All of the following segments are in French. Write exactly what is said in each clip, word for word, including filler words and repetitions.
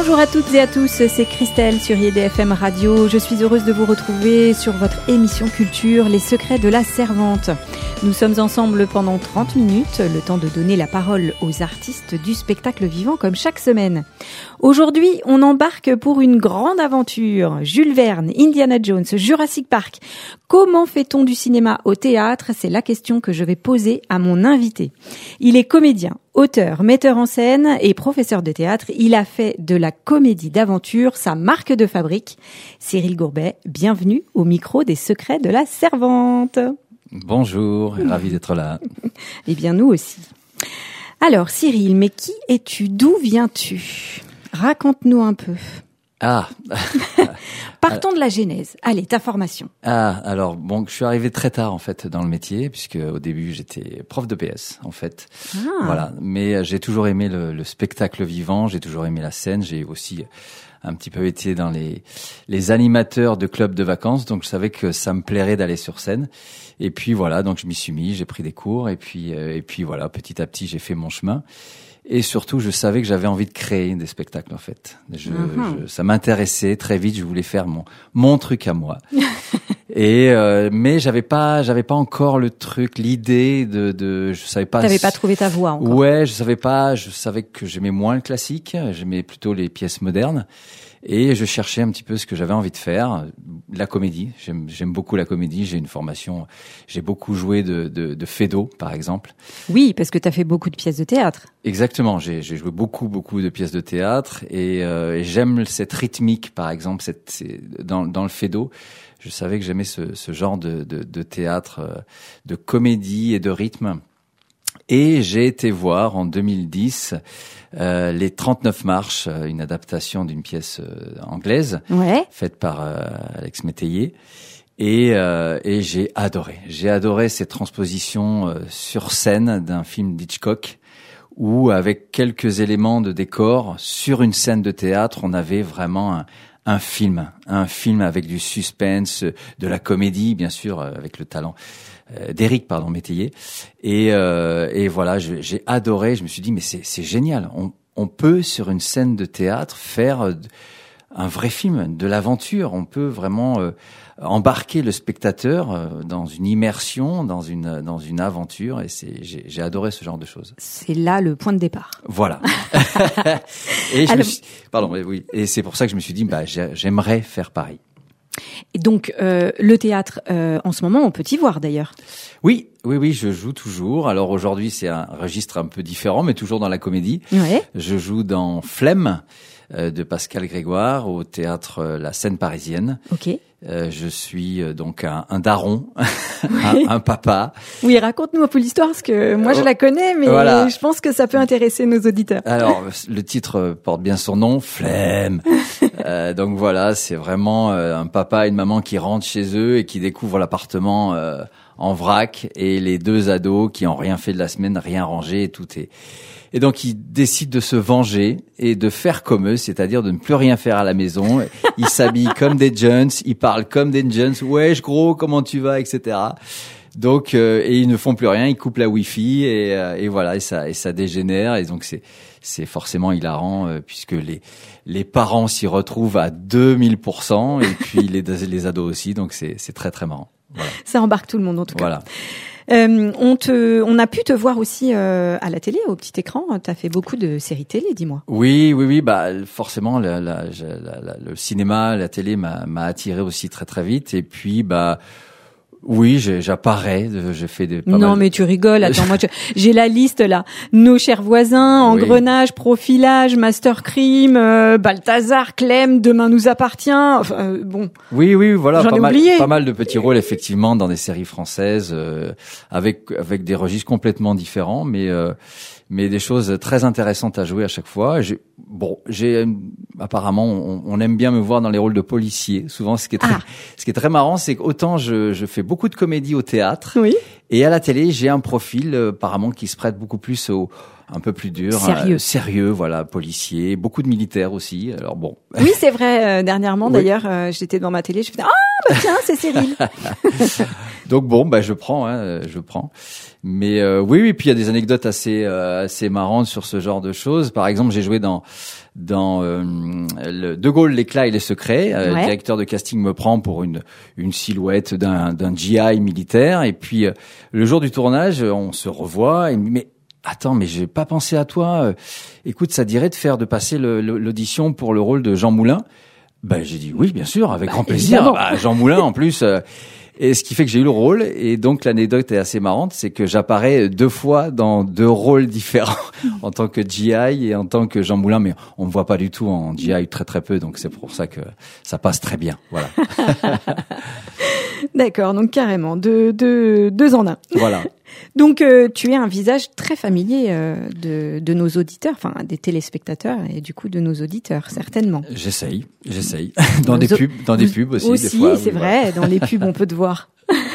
Bonjour à toutes et à tous, c'est Christelle sur I E D F M Radio. Je suis heureuse de vous retrouver sur votre émission Culture, Les Secrets de la Servante. Nous sommes ensemble pendant trente minutes, le temps de donner la parole aux artistes du spectacle vivant comme chaque semaine. Aujourd'hui, on embarque pour une grande aventure. Jules Verne, Indiana Jones, Jurassic Park. Comment fait-on du cinéma au théâtre ? C'est la question que je vais poser à mon invité. Il est comédien, auteur, metteur en scène et professeur de théâtre. Il a fait de la comédie d'aventure sa marque de fabrique. Cyril Gourbet, bienvenue au micro des Secrets de la Servante. Bonjour, ravi d'être là. Eh bien, nous aussi. Alors, Cyril, mais qui es-tu ? D'où viens-tu ? Raconte-nous un peu. Ah Partons de la genèse. Allez, ta formation. Ah, alors, bon, je suis arrivé très tard, en fait, dans le métier, puisque au début, j'étais prof de P S, en fait. Ah. Voilà. Mais j'ai toujours aimé le, le spectacle vivant, j'ai toujours aimé la scène, j'ai aussi un petit peu été dans les, les animateurs de clubs de vacances, donc je savais que ça me plairait d'aller sur scène. Et puis voilà, donc je m'y suis mis, j'ai pris des cours, et puis, euh, et puis voilà, petit à petit, j'ai fait mon chemin. Et surtout, je savais que j'avais envie de créer des spectacles, en fait. Je, mm-hmm. je, ça m'intéressait très vite. Je voulais faire mon mon truc à moi. Et euh, mais j'avais pas, j'avais pas encore le truc, l'idée de, de, je savais pas. T'avais pas trouvé ta voie encore. Ouais, je savais pas. Je savais que j'aimais moins le classique. J'aimais plutôt les pièces modernes. Et je cherchais un petit peu ce que j'avais envie de faire. La comédie. J'aime, j'aime beaucoup la comédie. J'ai une formation. J'ai beaucoup joué de, de, de Feydeau, par exemple. Oui, parce que t'as fait beaucoup de pièces de théâtre. Exactement. J'ai, j'ai joué beaucoup, beaucoup de pièces de théâtre. Et, euh, et j'aime cette rythmique, par exemple, cette, c'est, dans, dans le Feydeau. Je savais que j'aimais ce, ce genre de, de, de théâtre, de comédie et de rythme. Et j'ai été voir en deux mille dix euh, les trente-neuf marches, une adaptation d'une pièce euh, anglaise ouais. faite par euh, Alex Métayer. Et, euh, et j'ai adoré. J'ai adoré cette transposition euh, sur scène d'un film d'Hitchcock où, avec quelques éléments de décor, sur une scène de théâtre, on avait vraiment un Un film, un film avec du suspense, de la comédie, bien sûr, avec le talent euh, d'Éric, pardon, Métayer. Et, euh, et voilà, je, j'ai adoré. Je me suis dit, mais c'est, c'est génial. On, on peut sur une scène de théâtre faire un vrai film, de l'aventure. On peut vraiment euh, embarquer le spectateur euh, dans une immersion, dans une dans une aventure. Et c'est, j'ai, j'ai adoré ce genre de choses. C'est là le point de départ. Voilà. et je Alors... me suis, pardon, oui. Et c'est pour ça que je me suis dit, bah, j'aimerais faire pareil. Et donc euh, le théâtre, euh, en ce moment, on peut y voir d'ailleurs. Oui, oui, oui, je joue toujours. Alors aujourd'hui, c'est un registre un peu différent, mais toujours dans la comédie. Ouais. Je joue dans Flemme euh, de Pascal Grégoire au théâtre euh, La Scène Parisienne. Ok. Euh, je suis euh, donc un, un daron, un, un papa. Oui, raconte-nous un peu l'histoire, parce que moi je la connais, mais voilà. Je pense que ça peut intéresser nos auditeurs. Alors, le titre porte bien son nom, Flemme. euh, donc voilà, c'est vraiment euh, un papa et une maman qui rentrent chez eux et qui découvrent l'appartement euh, en vrac, et les deux ados qui ont rien fait de la semaine, rien rangé, et tout est... Et donc, ils décident de se venger et de faire comme eux, c'est-à-dire de ne plus rien faire à la maison. Ils s'habillent comme des Jones, ils parlent comme des Jones. Wesh, gros, comment tu vas, et cetera. Donc, euh, et ils ne font plus rien, ils coupent la Wi-Fi et, euh, et voilà, et ça, et ça dégénère. Et donc, c'est, c'est forcément hilarant euh, puisque les, les parents s'y retrouvent à deux mille pour cent et puis les, les ados aussi. Donc, c'est, c'est très, très marrant. Voilà. Ça embarque tout le monde, en tout cas. Voilà. Euh, on te, on a pu te voir aussi euh, à la télé, au petit écran. T'as fait beaucoup de séries télé, dis-moi. Oui, oui, oui. Bah forcément, la, la, la, la, le cinéma, la télé m'a, m'a attiré aussi très très vite. Et puis, bah oui, j'ai, j'apparais, j'ai fait des. Pas non, mal... mais tu rigoles. Attends, moi, je, j'ai la liste là. Nos chers voisins, Engrenage, oui. Profilage, Master Crime, euh, Balthazar, Clem, Demain nous appartient. Enfin, euh, bon. Oui, oui, voilà. J'en pas ai mal, oublié. Pas mal de petits rôles effectivement dans des séries françaises, euh, avec avec des registres complètement différents, mais. Euh, mais des choses très intéressantes à jouer à chaque fois. J'ai, bon, j'ai apparemment on, on aime bien me voir dans les rôles de policiers. Souvent, ce qui est très, ah. ce qui est très marrant, c'est qu'autant je, je fais beaucoup de comédie au théâtre, oui. et à la télé, j'ai un profil euh, apparemment qui se prête beaucoup plus au un peu plus dur, sérieux, euh, sérieux, voilà, policier, beaucoup de militaires aussi. Alors bon. Oui, c'est vrai. Euh, dernièrement, oui. d'ailleurs, euh, j'étais devant ma télé, je faisais ah bah tiens, c'est Cyril. Donc bon, bah je prends, hein, je prends. Mais euh, oui, oui. Puis il y a des anecdotes assez euh, assez marrantes sur ce genre de choses. Par exemple, j'ai joué dans dans euh, le De Gaulle, l'éclat et les secrets. Euh, ouais. Le directeur de casting me prend pour une une silhouette d'un d'un G I militaire. Et puis euh, le jour du tournage, on se revoit. Et mais attends, mais j'ai pas pensé à toi. Euh, écoute, ça dirait de faire de passer le, le, l'audition pour le rôle de Jean Moulin. Ben j'ai dit oui, bien sûr, avec bah, grand plaisir. Bah, Jean Moulin en plus. Euh, Et ce qui fait que j'ai eu le rôle. Et donc l'anecdote est assez marrante, c'est que j'apparais deux fois dans deux rôles différents en tant que G I et en tant que Jean Moulin. Mais on me voit pas du tout en G I, très très peu. Donc c'est pour ça que ça passe très bien. Voilà. D'accord, donc carrément deux deux deux en un. Voilà. Donc euh, tu es un visage très familier euh, de de nos auditeurs, enfin des téléspectateurs et du coup de nos auditeurs certainement. J'essaye, j'essaye dans des pubs, dans des pubs aussi, aussi des fois. C'est oui, vrai, voilà. Dans les pubs on peut te voir.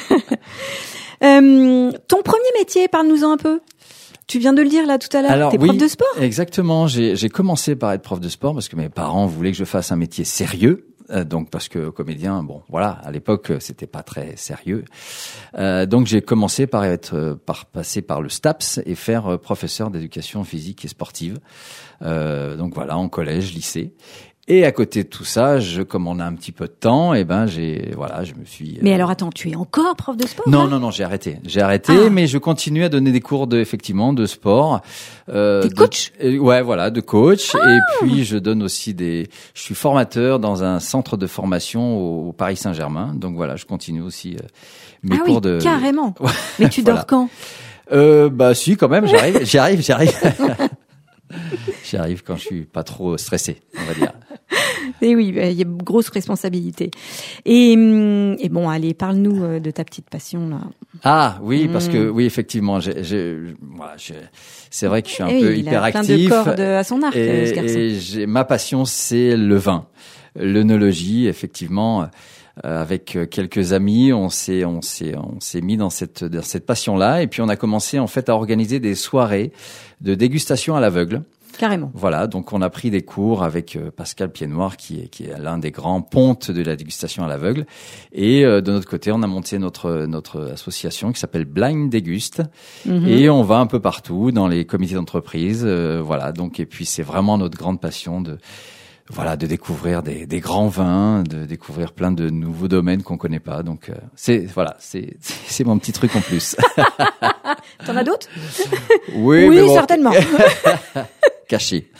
euh, ton premier métier, parle-nous-en un peu. Tu viens de le dire là tout à l'heure. Alors, t'es oui, prof de sport. Exactement. J'ai j'ai commencé par être prof de sport parce que mes parents voulaient que je fasse un métier sérieux. Euh, donc parce que comédien, bon voilà, à l'époque c'était pas très sérieux. Euh, donc j'ai commencé par être, euh, par passer par le STAPS et faire euh, professeur d'éducation physique et sportive. Euh, donc voilà, en collège, lycée. Et à côté de tout ça, je, comme on a un petit peu de temps, et ben j'ai, voilà, je me suis. Mais euh... alors attends, tu es encore prof de sport? Non, non, non, j'ai arrêté. J'ai arrêté, ah. mais je continue à donner des cours de, effectivement, de sport. Euh, T'es coach? Euh, ouais, voilà, de coach. Ah. Et puis je donne aussi des. Je suis formateur dans un centre de formation au, au Paris Saint-Germain. Donc voilà, je continue aussi euh, mes ah cours oui, de. Carrément. Mais tu voilà. dors quand? Euh, bah si, quand même. J'arrive, j'y arrive, j'y arrive. J'y arrive quand je suis pas trop stressé, on va dire. Et oui, il y a une grosse responsabilité. Et, et bon, allez, parle-nous de ta petite passion là. Ah oui, mmh. parce que oui, effectivement, j'ai, j'ai, voilà, j'ai, c'est vrai que je suis un et peu oui, hyperactif. Il a plein de cordes à son arc, et, ce garçon. Et j'ai, ma passion, c'est le vin, l'œnologie, effectivement. Euh, avec quelques amis, on s'est, on s'est, on s'est mis dans cette, dans cette passion-là, et puis on a commencé en fait à organiser des soirées de dégustation à l'aveugle. Carrément. Voilà, donc on a pris des cours avec euh, Pascal Piednoir, qui est, qui est l'un des grands pontes de la dégustation à l'aveugle. Et euh, de notre côté, on a monté notre notre association qui s'appelle Blind Déguste. Mm-hmm. Et on va un peu partout dans les comités d'entreprise. Euh, voilà, donc et puis c'est vraiment notre grande passion de voilà de découvrir des, des grands vins, de découvrir plein de nouveaux domaines qu'on connaît pas. Donc euh, c'est voilà, c'est c'est mon petit truc en plus. T'en as d'autres? Oui, oui, mais bon. certainement. Caché.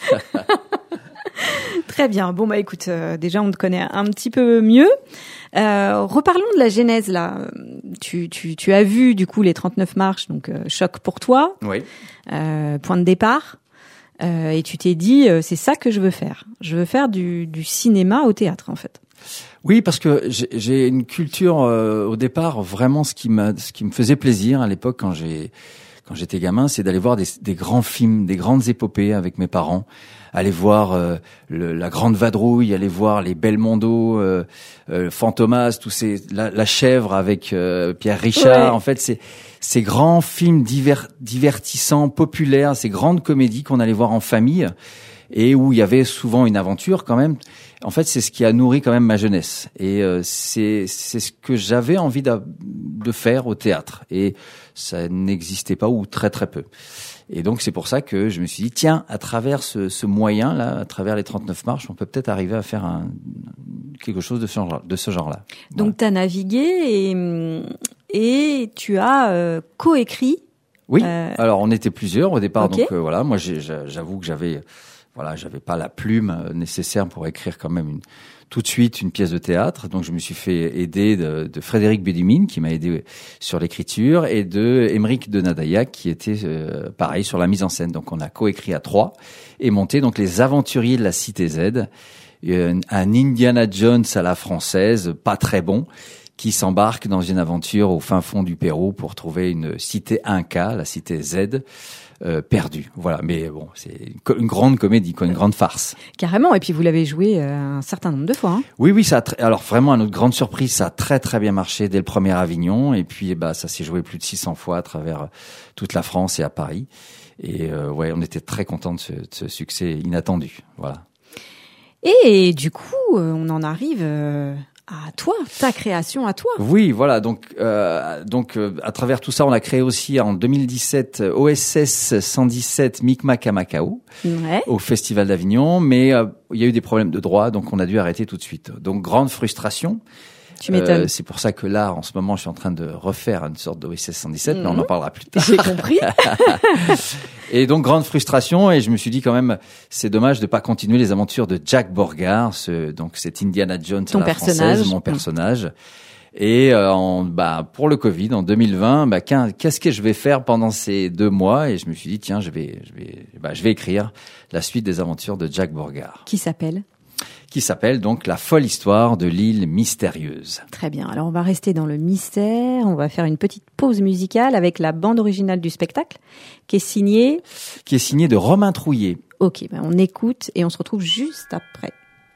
Très bien. Bon bah écoute, euh, déjà on te connaît un petit peu mieux. Euh, reparlons de la genèse là. Tu tu tu as vu du coup les trente-neuf marches, donc euh, choc pour toi. Oui. Euh, point de départ. Euh, et tu t'es dit euh, c'est ça que je veux faire. Je veux faire du du cinéma au théâtre en fait. Oui, parce que j'ai, j'ai une culture euh, au départ vraiment ce qui m'a ce qui me faisait plaisir à l'époque quand j'ai quand j'étais gamin, c'est d'aller voir des, des grands films, des grandes épopées avec mes parents, aller voir euh, le, la Grande Vadrouille, aller voir les Belmondo, euh, euh, Fantomas, tous ces la, la chèvre avec euh, Pierre Richard. Ouais. En fait, c'est ces grands films divers, divertissants, populaires, ces grandes comédies qu'on allait voir en famille et où il y avait souvent une aventure quand même. En fait, c'est ce qui a nourri quand même ma jeunesse et euh, c'est c'est ce que j'avais envie de, de faire au théâtre et ça n'existait pas ou très très peu. Et donc c'est pour ça que je me suis dit tiens, à travers ce, ce moyen là, à travers les trente-neuf marches, on peut peut-être arriver à faire un quelque chose de ce genre de ce genre-là. Donc voilà. Tu as navigué et et tu as euh, coécrit. Oui. Euh... Alors on était plusieurs au départ, okay. donc euh, voilà, moi j'ai, j'avoue que j'avais Voilà, j'avais pas la plume nécessaire pour écrire quand même une, tout de suite une pièce de théâtre. Donc je me suis fait aider de, de Frédéric Bédumine qui m'a aidé sur l'écriture et de Émeric de Nadaillac qui était euh, pareil sur la mise en scène. Donc on a coécrit à trois et monté donc les Aventuriers de la Cité Z, un, un Indiana Jones à la française, pas très bon, qui s'embarque dans une aventure au fin fond du Pérou pour trouver une cité Inca, la cité Z. Euh, perdu, voilà. Mais bon, c'est une, une grande comédie, quoi, une grande farce. Carrément. Et puis vous l'avez joué euh, un certain nombre de fois. Hein. Oui, oui. Ça. A tr- alors vraiment, à notre grande surprise, ça a très très bien marché dès le premier Avignon. Et puis, bah, ça s'est joué plus de six cents fois à travers toute la France et à Paris. Et euh, ouais, on était très contents de ce, de ce succès inattendu. Voilà. Et du coup, on en arrive à toi, ta création à toi. Oui, voilà. Donc, euh, donc euh, à travers tout ça, on a créé aussi en deux mille dix-sept O S S cent dix-sept Micmac à Macao, ouais. au Festival d'Avignon. Mais euh, il y a eu des problèmes de droit, donc on a dû arrêter tout de suite. Donc, grande frustration. Tu m'étonnes. Euh, c'est pour ça que là, en ce moment, je suis en train de refaire une sorte d'O S S cent dix-sept, mmh. mais on en parlera plus tard. J'ai compris. Et donc, grande frustration, et je me suis dit quand même, c'est dommage de pas continuer les aventures de Jack Borgard, ce, donc cet Indiana Jones Ton à la personnage. française, mon personnage. Mmh. Et euh, en, bah, pour le Covid, en deux mille vingt, bah, qu'est-ce que je vais faire pendant ces deux mois? Et je me suis dit, tiens, je vais, je vais, bah, je vais écrire la suite des aventures de Jack Borgard. Qui s'appelle qui s'appelle donc La folle histoire de l'île mystérieuse. Très bien. Alors, on va rester dans le mystère. On va faire une petite pause musicale avec la bande originale du spectacle qui est signée... Qui est signée de Romain Trouillet. Ok, ben on écoute et on se retrouve juste après.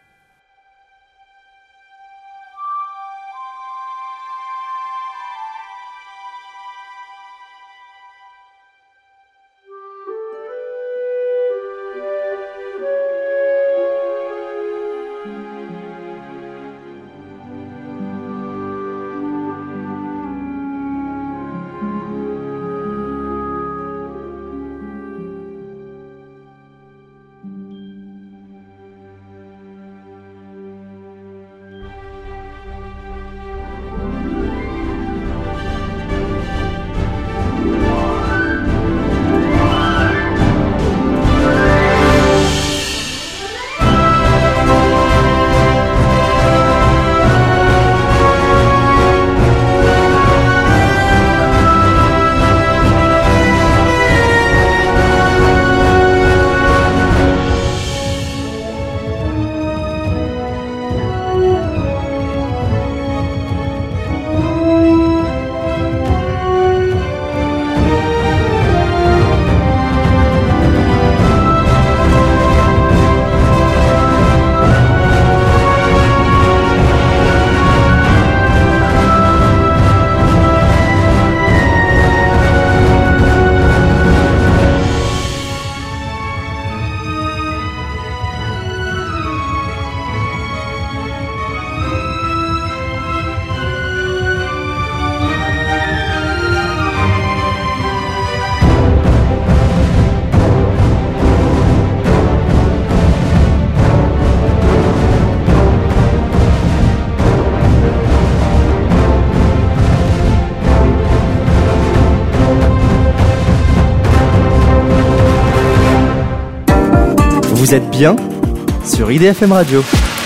Vous êtes bien sur I D F M Radio.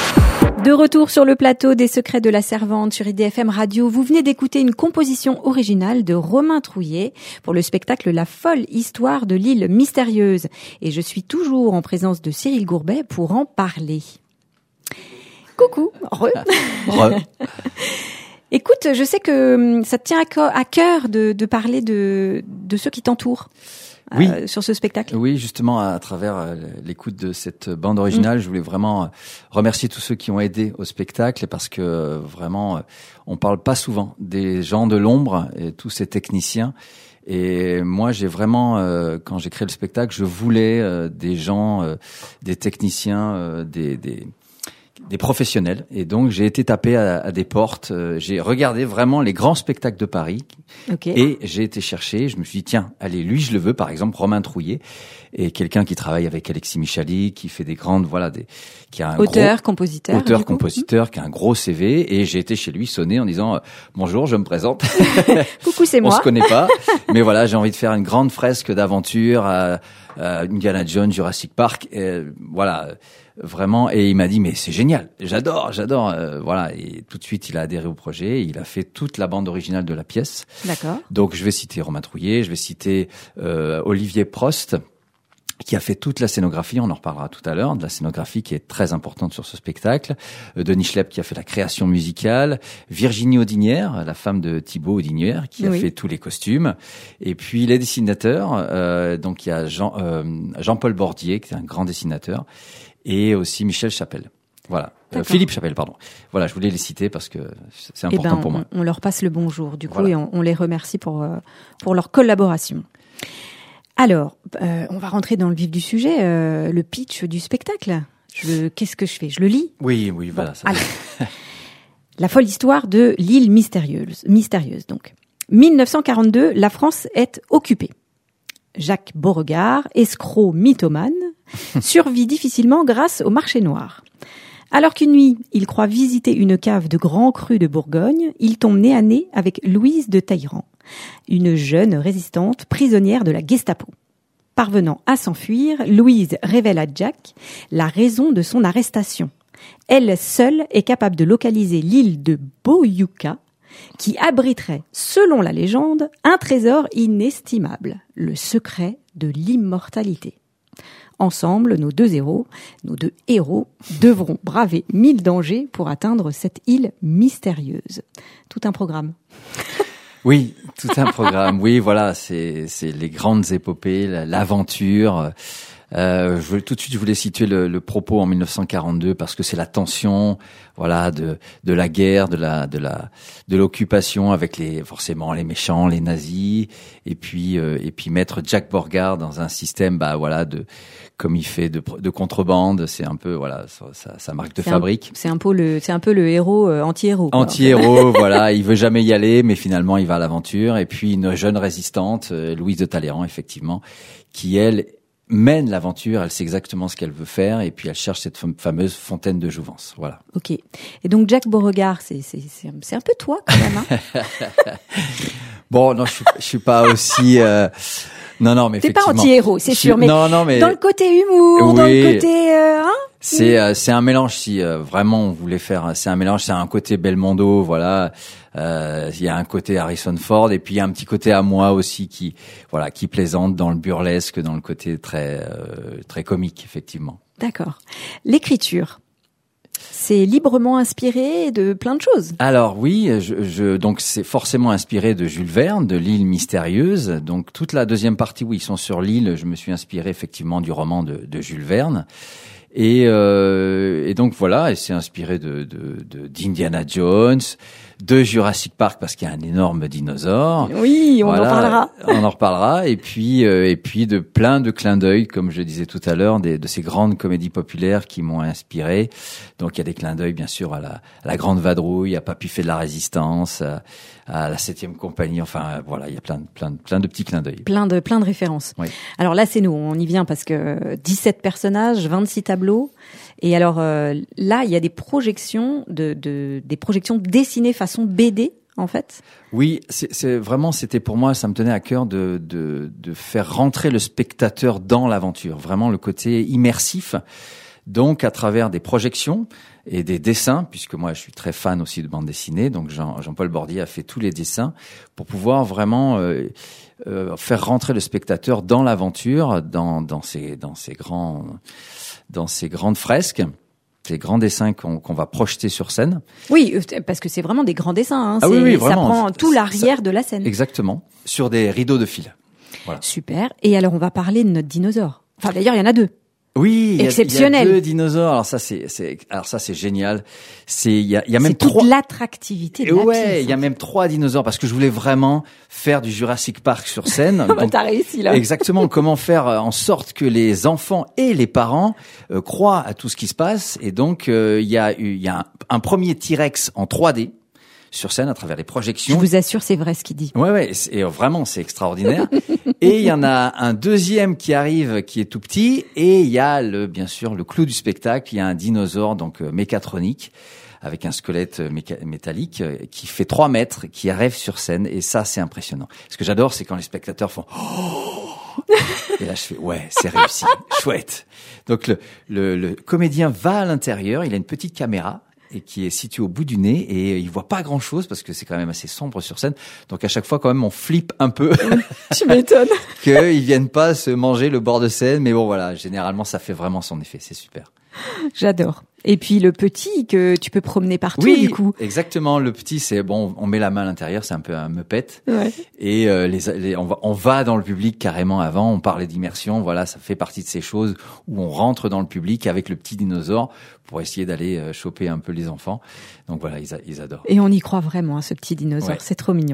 De retour sur le plateau des Secrets de la Servante sur I D F M Radio, vous venez d'écouter une composition originale de Romain Trouillet pour le spectacle La folle histoire de l'île mystérieuse. Et je suis toujours en présence de Cyril Gourbet pour en parler. Coucou, re. Re. Écoute, je sais que ça te tient à cœur de, de parler de, de ceux qui t'entourent. Oui. Euh, sur ce spectacle. Oui, justement, à travers euh, l'écoute de cette bande originale, mmh. je voulais vraiment remercier tous ceux qui ont aidé au spectacle parce que euh, vraiment, on parle pas souvent des gens de l'ombre et tous ces techniciens. Et moi, j'ai vraiment, euh, quand j'ai créé le spectacle, je voulais euh, des gens, euh, des techniciens, euh, des, des des professionnels. Et donc, j'ai été tapé à, à des portes. Euh, j'ai regardé vraiment les grands spectacles de Paris. Okay. Et j'ai été chercher. Je me suis dit, tiens, allez, lui, je le veux. Par exemple, Romain Trouillet. Et quelqu'un qui travaille avec Alexis Michali, qui fait des grandes, voilà, des, qui a un auteur, gros, compositeur. Auteur, compositeur, qui a un gros C V. Et j'ai été chez lui sonner en disant, bonjour, je me présente. Coucou, c'est moi. On se connaît pas. Mais voilà, j'ai envie de faire une grande fresque d'aventure à, à Indiana Jones, Jurassic Park. Et voilà. Vraiment, et il m'a dit mais c'est génial, j'adore, j'adore, euh, voilà, et tout de suite il a adhéré au projet, il a fait toute la bande originale de la pièce. D'accord. Donc je vais citer Romain Trouillet, je vais citer euh, Olivier Prost, qui a fait toute la scénographie, on en reparlera tout à l'heure, de la scénographie qui est très importante sur ce spectacle, euh, Denis Schlepp qui a fait la création musicale, Virginie Audinière, la femme de Thibaut Audinière, qui a oui. fait tous les costumes, et puis les dessinateurs, euh, donc il y a Jean, euh, Jean-Paul Bordier, qui est un grand dessinateur, et aussi Michel Chapelle. Voilà. Euh, Philippe Chapelle, pardon. Voilà, je voulais les citer parce que c'est important eh ben, pour moi. On, on leur passe le bonjour, du coup, voilà. et on, on les remercie pour, euh, pour leur collaboration. Alors, euh, on va rentrer dans le vif du sujet, euh, le pitch du spectacle. Je, qu'est-ce que je fais? Je le lis? Oui, oui, voilà. Bon, ça. La folle histoire de l'île mystérieuse, mystérieuse donc. mille neuf cent quarante-deux, la France est occupée. Jacques Beauregard, escroc mythomane, survit difficilement grâce au marché noir. Alors qu'une nuit, il croit visiter une cave de grands crus de Bourgogne, il tombe nez à nez avec Louise de Talleyrand, une jeune résistante prisonnière de la Gestapo. Parvenant à s'enfuir, Louise révèle à Jack la raison de son arrestation. Elle seule est capable de localiser l'île de Boyuka, qui abriterait, selon la légende, un trésor inestimable, le secret de l'immortalité. Ensemble, nos deux héros, nos deux héros devront braver mille dangers pour atteindre cette île mystérieuse. Tout un programme. Oui, tout un programme. Oui, voilà, c'est c'est les grandes épopées, l'aventure. Euh, je voulais, tout de suite, je voulais situer le, le propos en mille neuf cent quarante-deux parce que c'est la tension, voilà, de de la guerre, de la de la de l'occupation avec les forcément les méchants, les nazis, et puis euh, et puis mettre Jack Beauregard dans un système, bah voilà, de comme il fait de, de contrebande, c'est un peu voilà sa, sa marque de c'est fabrique. Un, c'est un peu le c'est un peu le héros euh, anti-héros. Quoi, anti-héros, voilà, il veut jamais y aller, mais finalement il va à l'aventure. Et puis une jeune résistante, euh, Louise de Talleyrand, effectivement, qui elle mène l'aventure, elle sait exactement ce qu'elle veut faire, et puis elle cherche cette fameuse fontaine de jouvence. Voilà. Ok. Et donc Jacques Beauregard, c'est c'est c'est, c'est un peu toi quand même. Hein. Bon, non, je suis je suis pas aussi. Euh... Non, non, mais t'es effectivement. T'es pas anti-héros, c'est sûr, mais, non, non, mais dans le côté humour, oui, dans le côté, euh, hein. C'est euh, c'est un mélange. Si euh, vraiment on voulait faire, c'est un mélange. C'est un côté Belmondo, voilà. Euh, il y a un côté Harrison Ford, et puis il y a un petit côté à moi aussi qui, voilà, qui plaisante dans le burlesque, dans le côté très euh, très comique, effectivement. D'accord. L'écriture. C'est librement inspiré de plein de choses. Alors oui, je, je, donc c'est forcément inspiré de Jules Verne, de l'île mystérieuse. Donc toute la deuxième partie où ils sont sur l'île, je me suis inspiré effectivement du roman de, de Jules Verne. Et, euh, et donc voilà, et c'est inspiré de, de, de d'Indiana Jones, de Jurassic Park parce qu'il y a un énorme dinosaure. Oui, on voilà, en parlera. On en reparlera. Et puis euh, et puis de plein de clins d'œil, comme je disais tout à l'heure, des, de ces grandes comédies populaires qui m'ont inspiré. Donc il y a des clins d'œil bien sûr à la, à la Grande Vadrouille, à Papy fait de la Résistance, à, à la Septième Compagnie. Enfin voilà, il y a plein plein plein de petits clins d'œil. Plein de plein de références. Oui. Alors là c'est nous, on y vient parce que dix-sept personnages, vingt-six tableaux. Et alors euh, là, il y a des projections de, de des projections dessinées façon B D en fait. Oui, c'est, c'est vraiment c'était pour moi, ça me tenait à cœur de de de faire rentrer le spectateur dans l'aventure, vraiment le côté immersif. Donc à travers des projections et des dessins, puisque moi je suis très fan aussi de bande dessinée, donc Jean, Jean-Paul Bordier a fait tous les dessins pour pouvoir vraiment euh, euh, faire rentrer le spectateur dans l'aventure, dans dans ces dans ces grands dans ces grandes fresques, ces grands dessins qu'on, qu'on va projeter sur scène. Oui, parce que c'est vraiment des grands dessins. Hein. Ah c'est, oui, oui, vraiment. Ça prend tout l'arrière ça, de la scène. Exactement, sur des rideaux de fil. Voilà. Super. Et alors, on va parler de notre dinosaure. Enfin, d'ailleurs, il y en a deux. Oui, il y, exceptionnel. il y a deux dinosaures. Alors ça, c'est, c'est, alors ça, c'est génial. C'est, il y a, il y a même c'est toute trois. l'attractivité de ouais, la pièce. Ouais, il y a même trois dinosaures parce que je voulais vraiment faire du Jurassic Park sur scène. bah, Donc, t'as réussi là. Exactement. Comment faire en sorte que les enfants et les parents euh, croient à tout ce qui se passe. Et donc, euh, il y a, il y a un, un premier T-Rex en trois D. Sur scène à travers les projections. Je vous assure, c'est vrai ce qu'il dit. Ouais, ouais, et vraiment, c'est extraordinaire. Et il y en a un deuxième qui arrive, qui est tout petit, et il y a le, bien sûr, le clou du spectacle. Il y a un dinosaure, donc euh, mécatronique, avec un squelette méca- métallique, euh, qui fait trois mètres, qui arrive sur scène, et ça, c'est impressionnant. Ce que j'adore, c'est quand les spectateurs font oh et là, je fais ouais, c'est réussi, chouette. Donc le, le, le comédien va à l'intérieur, il a une petite caméra. Et qui est situé au bout du nez et il voit pas grand chose parce que c'est quand même assez sombre sur scène. Donc à chaque fois quand même on flippe un peu. Tu m'étonnes. Qu'ils viennent pas se manger le bord de scène, mais bon voilà, généralement ça fait vraiment son effet, c'est super. J'adore. Et puis le petit que tu peux promener partout oui, du coup. Exactement. Le petit, c'est bon, on met la main à l'intérieur, c'est un peu un meupet. Ouais. Et euh, les, les, on va, on va dans le public carrément avant. On parlait d'immersion, voilà, ça fait partie de ces choses où on rentre dans le public avec le petit dinosaure pour essayer d'aller euh, choper un peu les enfants. Donc voilà, ils, a, ils adorent. Et on y croit vraiment à ce petit dinosaure, ouais. C'est trop mignon.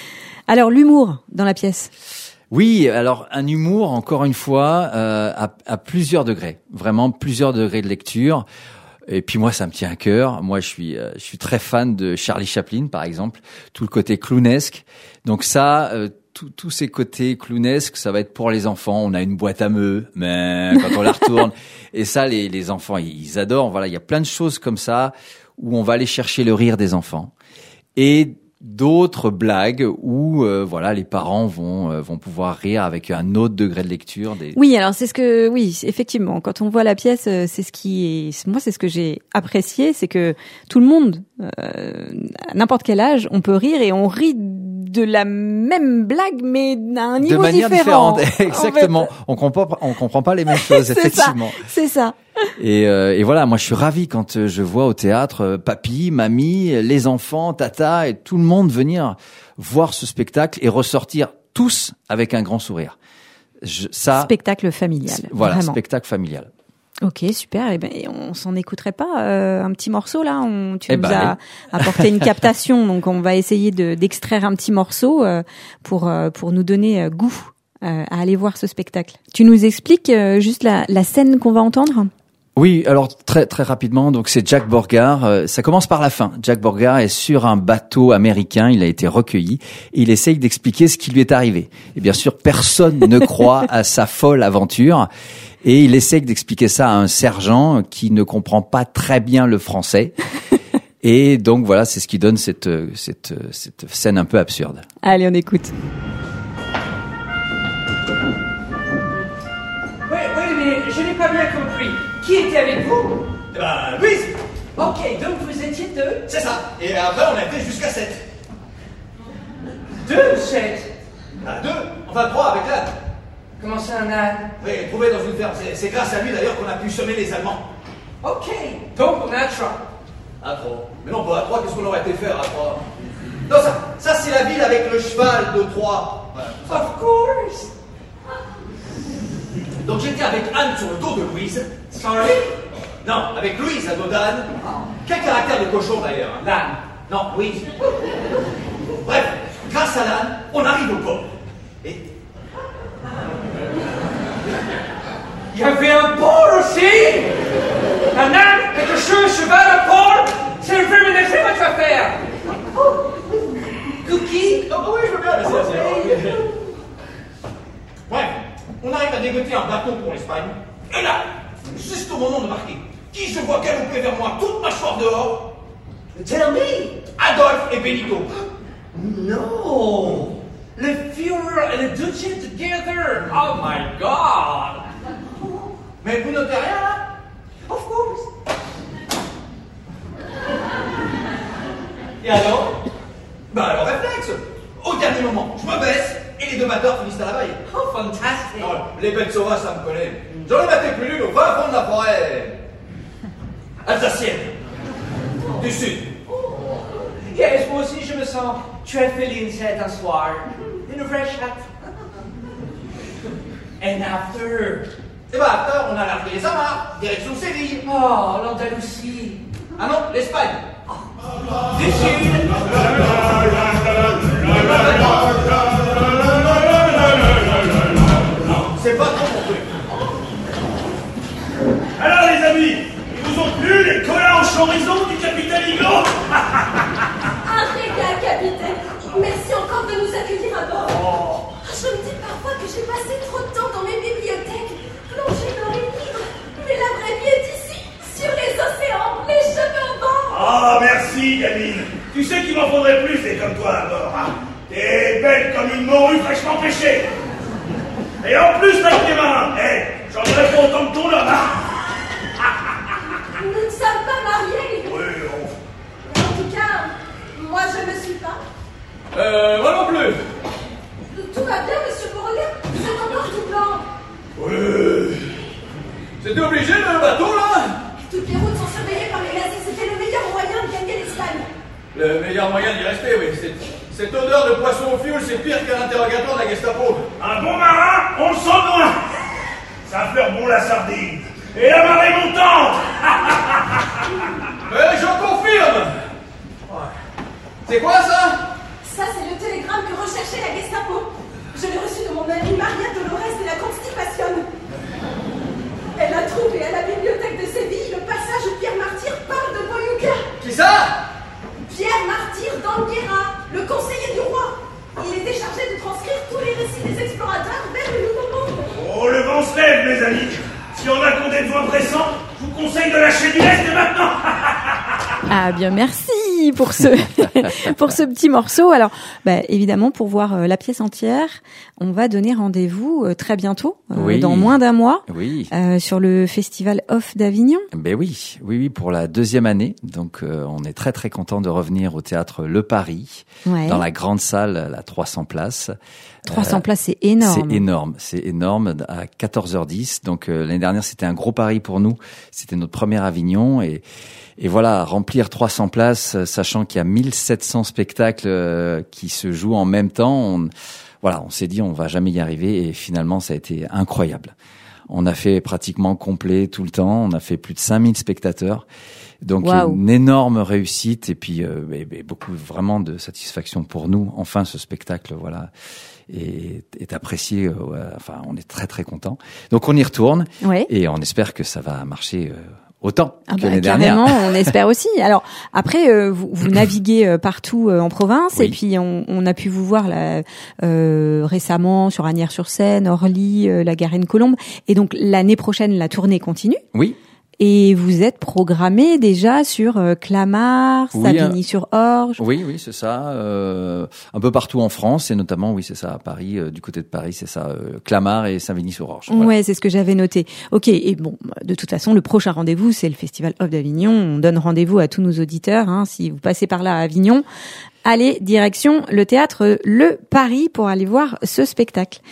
Alors l'humour dans la pièce. Oui, alors un humour, encore une fois, euh, à, à plusieurs degrés, vraiment plusieurs degrés de lecture. et puis moi, ça me tient à cœur. Moi, je suis, euh, je suis très fan de Charlie Chaplin, par exemple, tout le côté clownesque. Donc ça, euh, tous ces côtés clownesques, ça va être pour les enfants. On a une boîte à meux, mais quand on la retourne, et ça, les, les enfants, ils adorent. Voilà, il y a plein de choses comme ça où on va aller chercher le rire des enfants. Et d'autres blagues où euh, voilà les parents vont euh, vont pouvoir rire avec un autre degré de lecture des... Oui, alors c'est ce que oui, effectivement, quand on voit la pièce, c'est ce qui est moi c'est ce que j'ai apprécié, c'est que tout le monde euh, à n'importe quel âge, on peut rire et on rit de la même blague mais à un niveau de manière différent. différente. Exactement. En fait. On comprend on comprend pas les mêmes choses c'est effectivement. Ça, c'est ça. Et, euh, et voilà, moi je suis ravi quand je vois au théâtre euh, papy, mamie, les enfants, tata et tout le monde venir voir ce spectacle et ressortir tous avec un grand sourire. Je, ça, spectacle familial. Voilà, vraiment. Spectacle familial. Ok, super. Et ben, on s'en écouterait pas euh, un petit morceau là. On, tu eh nous ben, as apporté une captation, donc on va essayer de, d'extraire un petit morceau euh, pour euh, pour nous donner euh, goût euh, à aller voir ce spectacle. Tu nous expliques euh, juste la, la scène qu'on va entendre? Oui, alors très très rapidement, donc c'est Jack Borgard. Euh, ça commence par la fin. Jack Borgard est sur un bateau américain. Il a été recueilli. Et il essaye d'expliquer ce qui lui est arrivé. Et bien sûr, personne ne croit à sa folle aventure. Et il essaye d'expliquer ça à un sergent qui ne comprend pas très bien le français. Et donc voilà, c'est ce qui donne cette cette cette scène un peu absurde. Allez, on écoute. Oui, oui, mais je n'ai pas bien compris. Qui était avec vous? Eh ben, Louise. Ok, donc vous étiez deux? C'est ça. Et après, on a été jusqu'à sept. Deux ou sept? Ah, deux. Enfin, trois avec l'âne. Comment ça, un âne? Oui, trouvé dans une ferme. C'est, c'est grâce à lui, d'ailleurs, qu'on a pu semer les Allemands. Ok, donc on est à trois. À trois. Mais non, pas à trois. Qu'est-ce qu'on aurait été faire à trois? Non, ça, ça c'est la ville avec le cheval de Troie. Voilà, tout ça. Of course. Donc j'étais avec Anne sur le dos de Louise. Sorry? Non, avec Louise à dos d'Anne. Quel caractère de cochon d'ailleurs, hein? L'âne. Non, Louise. Bref, grâce à l'âne, on arrive au port. Et Il y avait un port aussi? Un âne avec un cheveu, cheval, un port? C'est le film de film votre affaire. Cookie? oh, oui, je veux bien, merci, merci. Bref, on arrive à dégoter un bateau pour l'Espagne. Et là, juste au moment de marquer, qui je vois galoper vers moi, toute mâchoire dehors? Tell me. Adolphe et Benito. No. Le Führer et le Duce together. Oh my God. Mais vous notez rien là? Of course. Et alors? Bah alors réflexe. Au dernier moment, je me baisse et les deux batteurs finissent à la baille. Oh, fantastic. Non, les bêtes sauvages, ça me connaît. J'en ai battu plus d'une au fin fond de la forêt alsacienne. Du sud. Yes, moi aussi je me sens très féline cet un soir. Une vraie chatte. And after? Et bah after, on a largué les amarres, direction Séville. Oh, l'Andalousie. Ah non, l'Espagne. Du sud. C'est pas trop mon truc. Alors les amis, ils vous ont plu les collants en chorizo du capitaine Iglo? Un régal, capitaine. Merci encore de nous accueillir à bord. Oh. Je me dis parfois que j'ai passé trop de temps dans mes bibliothèques, plongé dans les livres. Mais la vraie vie est ici, sur les océans, les cheveux au vent. Ah merci gamine. Tu sais qu'il m'en faudrait plus des comme toi à bord, hein. T'es belle comme une morue fraîchement pêchée. Et en plus avec tes mains, hé, j'en dirais pas autant que ton homme, hein. Nous ne sommes pas mariés. Oui, oh. En tout cas, moi je ne suis pas. Euh, moi non plus. Tout va bien, monsieur Beauregard? Vous êtes encore tout blanc. Oui. C'était obligé le bateau là? Toutes les routes sont surveillées par les nazis. C'était le meilleur moyen de gagner l'Espagne. Le meilleur moyen d'y rester, oui. C'est, cette odeur de poisson au fioul, c'est pire qu'un interrogatoire de la Gestapo. Un bon marin, on le sent loin. Ça fleure bon la sardine. Et la marée montante. Mais je confirme. Ouais. C'est quoi ça? Ça, c'est le télégramme que recherchait la Gestapo. Je l'ai reçu de mon amie Maria Dolores de la Constipation. Elle a trouvé à la bibliothèque de Séville le passage où Pierre Marty lève, mes amis. Si on a qu'on des besoins pressants, je vous conseille de lâcher du lest dès maintenant. Ah bien, merci pour ce pour ce petit morceau. Alors, bah, évidemment, pour voir euh, la pièce entière, on va donner rendez-vous euh, très bientôt, euh, Oui. dans moins d'un mois, Oui. euh, sur le Festival Off d'Avignon. Ben oui, oui, oui, pour la deuxième année. Donc, euh, on est très, très content de revenir au théâtre Le Paris, Ouais. dans la grande salle, la trois cents places. trois cents places, c'est énorme. C'est énorme, c'est énorme, à quatorze heures dix. Donc euh, l'année dernière, c'était un gros pari pour nous. C'était notre premier Avignon et et voilà, remplir trois cents places, euh, sachant qu'il y a mille sept cents spectacles euh, qui se jouent en même temps. On, voilà, on s'est dit on va jamais y arriver et finalement ça a été incroyable. On a fait pratiquement complet tout le temps. On a fait plus de cinq mille spectateurs. Donc Wow. une énorme réussite et puis euh, et, et beaucoup vraiment de satisfaction pour nous. Enfin, ce spectacle, voilà, est, est apprécié. Euh, ouais, enfin, on est très très content. Donc on y retourne Ouais. et on espère que ça va marcher euh, autant Ah que bah, l'année carrément, dernière. on espère aussi. Alors après, euh, vous, vous naviguez euh, partout euh, en province Oui. et puis on, on a pu vous voir là, euh, récemment sur Asnières-sur-Seine, Orly, euh, la Garenne-Colombe. Et donc l'année prochaine, la tournée continue. Oui. Et vous êtes programmé déjà sur euh, Clamart, Oui, Savigny-sur-Orge. Oui, oui, c'est ça. Euh, un peu partout en France et notamment, oui, c'est ça, à Paris, euh, du côté de Paris, c'est ça, euh, Clamart et Savigny-sur-Orge. Voilà. Ouais, c'est ce que j'avais noté. Ok, et bon, de toute façon, le prochain rendez-vous, c'est le Festival Off d'Avignon. On donne rendez-vous à tous nos auditeurs. Hein, si vous passez par là à Avignon, allez direction le théâtre Le Paris pour aller voir ce spectacle.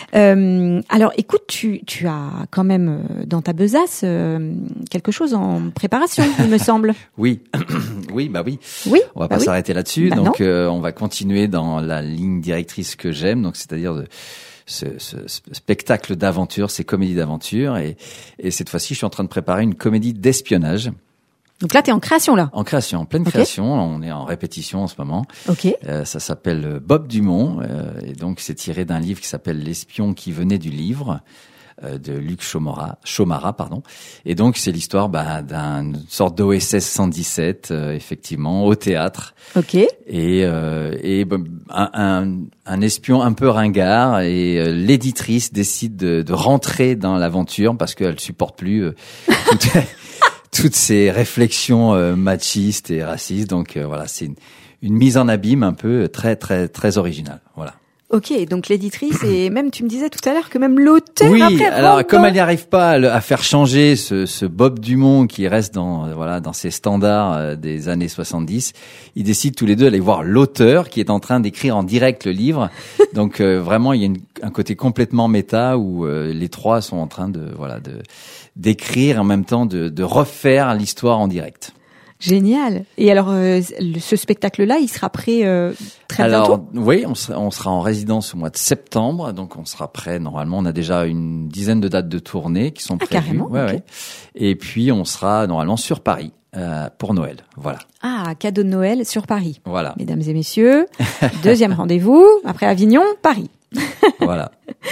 Euh, alors, écoute, tu, tu as quand même euh, dans ta besace euh, quelque chose en préparation, il me semble. Oui, oui, bah oui. Oui. On va bah pas oui. s'arrêter là-dessus. Bah donc, euh, on va continuer dans la ligne directrice que j'aime. Donc, c'est-à-dire de ce, ce, ce spectacle d'aventure, ces comédies d'aventure. Et, et cette fois-ci, je suis en train de préparer une comédie d'espionnage. Donc là, t'es en création là. En création, en pleine Ok. création. On est en répétition en ce moment. Ok. Euh, ça s'appelle Bob Dumont. Euh, et donc, c'est tiré d'un livre qui s'appelle L'espion qui venait du livre. Euh, de Luc Chomara, Chomara, pardon. Et donc c'est l'histoire bah, d'une sorte d'O S S cent dix-sept, euh, effectivement, au théâtre. Ok. Et, euh, et bah, un, un, un espion un peu ringard et euh, l'éditrice décide de, de rentrer dans l'aventure parce qu'elle supporte plus euh, toutes, toutes ces réflexions euh, machistes et racistes. Donc euh, voilà, c'est une, une mise en abîme un peu très très très originale. Voilà. Ok, donc l'éditrice et même tu me disais tout à l'heure que même l'auteur Oui, après alors rentre comme dans- elle n'y arrive pas à, le- à faire changer ce, ce Bob Dumont qui reste dans euh, voilà dans ses standards euh, des années soixante-dix, ils décident tous les deux d'aller voir l'auteur qui est en train d'écrire en direct le livre. Donc euh, vraiment il y a une, un côté complètement méta où euh, les trois sont en train de voilà de d'écrire et en même temps de, de refaire l'histoire en direct. Génial. Et alors euh, le- ce spectacle-là, il sera prêt euh, très Alors, bientôt. oui, on sera, on sera en résidence au mois de septembre, donc on sera prêt. Normalement, on a déjà une dizaine de dates de tournée qui sont Ah, prévues. carrément, Ouais, ok. ouais. Et puis, on sera normalement sur Paris euh, pour Noël. Voilà, Ah, cadeau de Noël sur Paris. voilà, Mesdames et messieurs, deuxième rendez-vous après Avignon, Paris. voilà.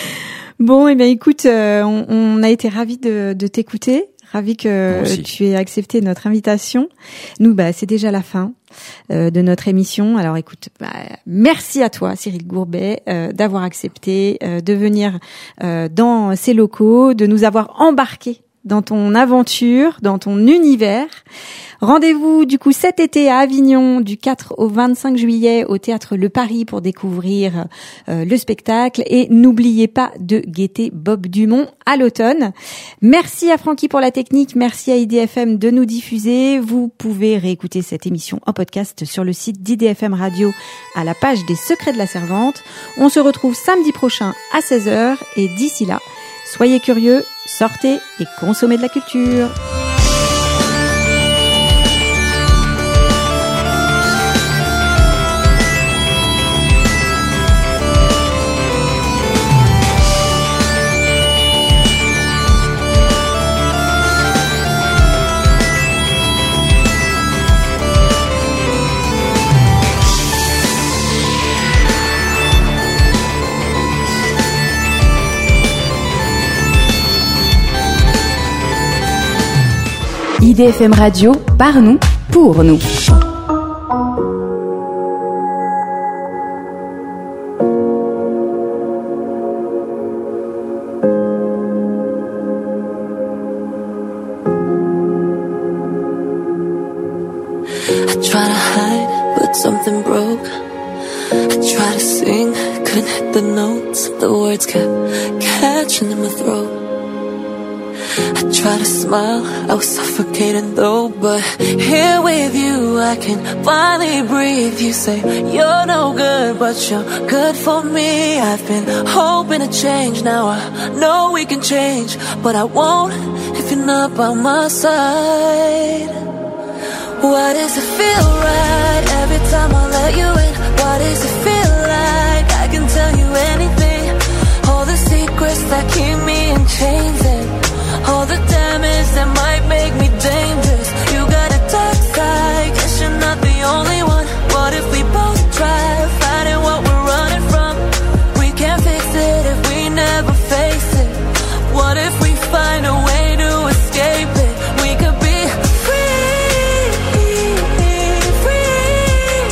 Bon, eh bien écoute, euh, on, on a été ravis de, de t'écouter, ravis que Moi aussi. tu aies accepté notre invitation. Nous, bah, c'est déjà la fin euh, de notre émission. Alors écoute, bah, merci à toi, Cyril Gourbet, euh, d'avoir accepté euh, de venir euh, dans ces locaux, de nous avoir embarqués dans ton aventure, dans ton univers. Rendez-vous du coup cet été à Avignon du quatre au vingt-cinq juillet au théâtre Le Paris pour découvrir euh, le spectacle et n'oubliez pas de guetter Bob Dumont à l'automne. Merci à Francky pour la technique, merci à I D F M de nous diffuser. Vous pouvez réécouter cette émission en podcast sur le site d'I D F M Radio à la page des Secrets de la Servante. On se retrouve samedi prochain à seize heures et d'ici là, soyez curieux, sortez et consommez de la culture. I D F M Radio, par nous, pour nous. try to hide, but something broke. I tried to sing, couldn't hit the notes. The words kept catching in my throat. I tried to smile, I was suffocating though. But here with you, I can finally breathe. You say you're no good, but you're good for me. I've been hoping to change, now I know we can change. But I won't if you're not by my side. Why does it feel right every time I let you in? Why does it feel like I can tell you anything? All the secrets that keep me in chains, and all the damage that might make me dangerous. You got a dark side, guess you're not the only one. What if we both try fighting what we're running from? We can't fix it if we never face it. What if we find a way to escape it? We could be free, free.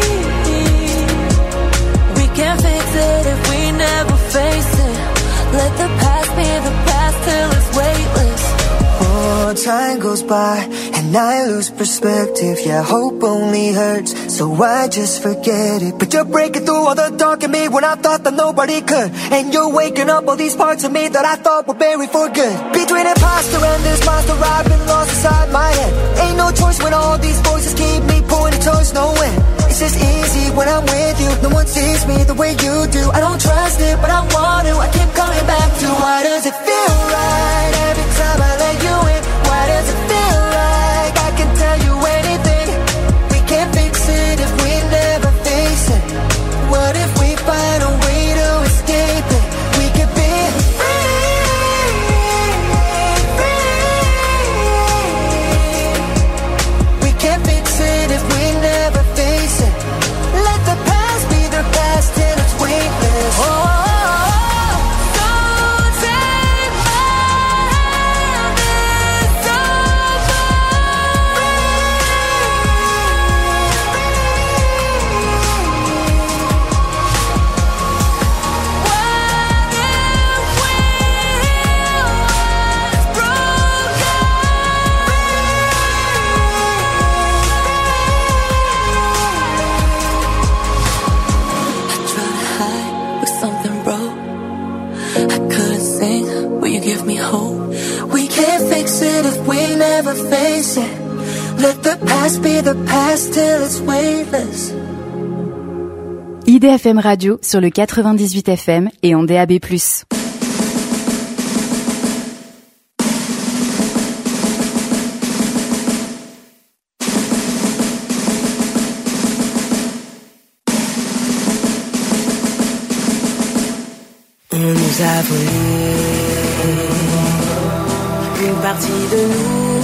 We can't fix it if we never face it. Let the past be the past till it's weightless. Oh, time goes by and I lose perspective. Yeah, hope only hurts, so I just forget it. But you're breaking through all the dark in me when I thought that nobody could. And you're waking up all these parts of me that I thought were buried for good. Between imposter and this monster, I've been lost inside my head. Ain't no choice when all these voices keep me pointing towards nowhere. It's just easy when I'm with you. No one sees me the way you do. I don't trust it, but I want to. I keep coming back to why does it feel right every time I let you in? Why does it feel like I can tell you anything? We can't fix it if we never face it. What if we find a way to escape it? We could be free, free. We can't fix it if we never face it. Let the past be the past till it's weightless. Oh, give me hope. We can't fix it if we never face it. Let the past be the past till it's weightless. I D F M Radio sur le quatre-vingt-dix-huit F M et en D A B plus. On nous a volé une partie de nous.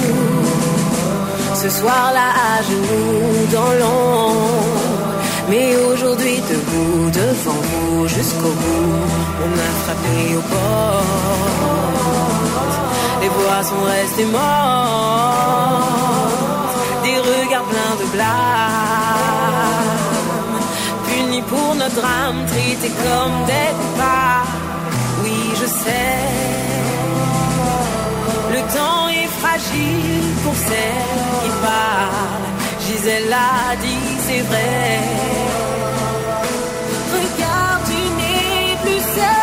Ce soir-là à genoux dans l'ombre, mais aujourd'hui debout devant vous jusqu'au bout. On a frappé aux portes, les voix sont restées mortes, des regards pleins de blâme, punis pour notre drame, traités comme des coupables. Oui, je sais, le temps est fragile pour celle qui parle. Gisèle l'a dit, c'est vrai. Regarde, tu n'es plus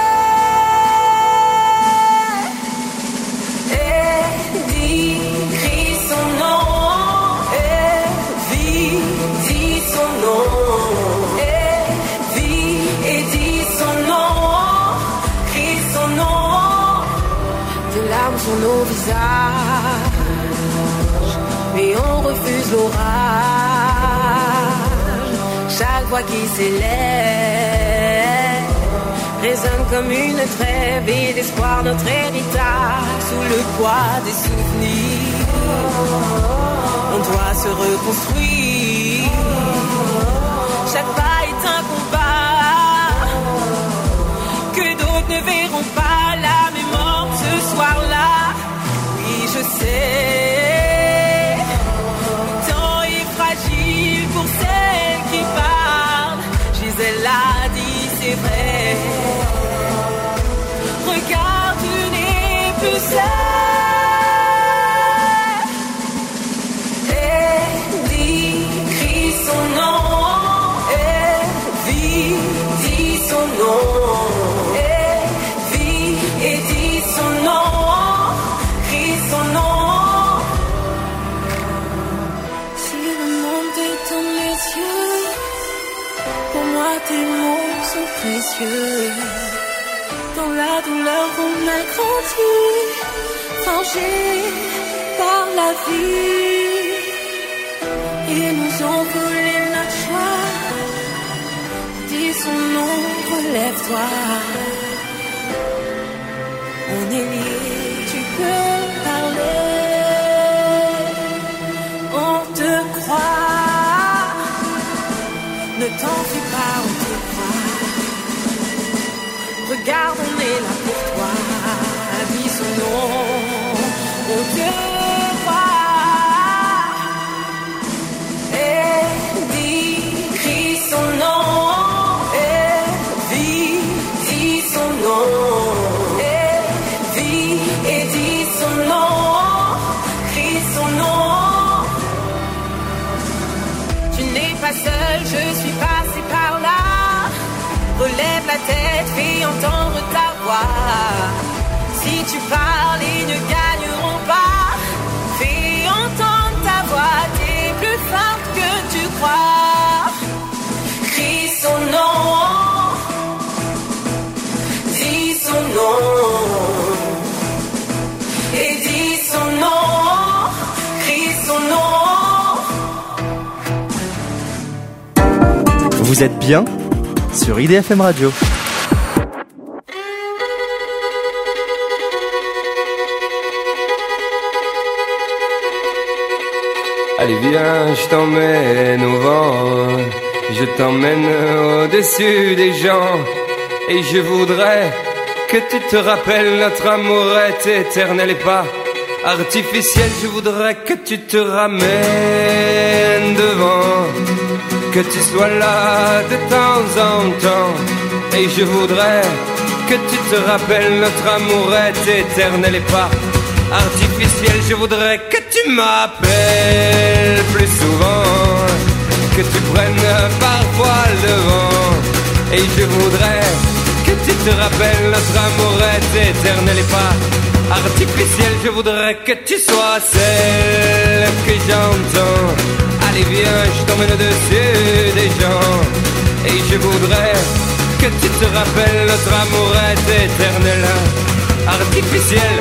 seule. Et dis, crie son nom. Et vis, dis son nom. Et vis, et dis son nom. Crie son nom. Des larmes sur nos visages, mais on refuse l'orage. Chaque voix qui s'élève résonne comme une trêve et d'espoir notre héritage. Sous le poids des souvenirs, on doit se reconstruire. Chaque pas est un combat que d'autres ne verront pas. La mémoire ce soir-là, oui je sais. Pour celle qui parle, Gisèle l'a dit, c'est vrai. Regarde, tu n'es plus seule. Et dis, précieux. Dans la douleur, on a grandi, forgé par la vie. Ils nous ont volé notre choix. Dis son nom, relève-toi. On est liés, tu peux parler. On te croit. Ne t'en fais pas, on te croit. Regarde, on est là pour toi. Dis son nom, on te croit. Je suis passée par là. Relève la tête, fais entendre ta voix. Si tu parles, ils ne gagneront pas. Fais entendre ta voix, t'es plus forte que tu crois. Crie son nom, dis son nom, et dis son nom, crie son nom. Vous êtes bien sur I D F M Radio. Allez viens, je t'emmène au vent, je t'emmène au-dessus des gens. Et je voudrais que tu te rappelles, notre amour est éternel et pas artificiel. Je voudrais que tu te ramènes devant, que tu sois là de temps en temps. Et je voudrais que tu te rappelles, notre amour est éternel et pas artificiel. Je voudrais que tu m'appelles plus souvent, que tu prennes parfois le vent. Et je voudrais que tu te rappelles, notre amour est éternel et pas artificiel. Je voudrais que tu sois celle que j'entends. Allez viens, je t'emmène au-dessus des gens. Et je voudrais que tu te rappelles, notre amour est éternel, artificiel.